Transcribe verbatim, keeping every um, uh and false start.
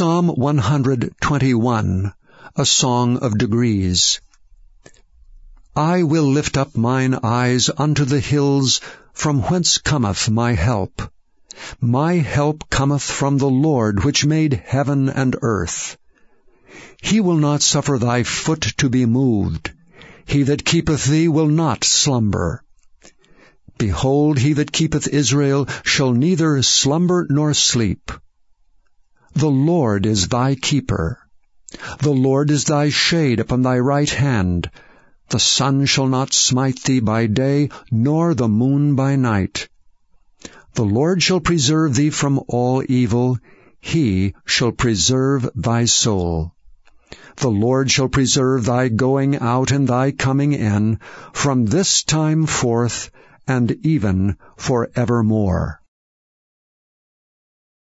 Psalm one hundred twenty-one, a song of degrees. I will lift up mine eyes unto the hills, from whence cometh my help. My help cometh from the Lord, which made heaven and earth. He will not suffer thy foot to be moved. He that keepeth thee will not slumber. Behold, he that keepeth Israel shall neither slumber nor sleep. The Lord is thy keeper. The Lord is thy shade upon thy right hand. The sun shall not smite thee by day, nor the moon by night. The Lord shall preserve thee from all evil. He shall preserve thy soul. The Lord shall preserve thy going out and thy coming in, from this time forth and even for evermore.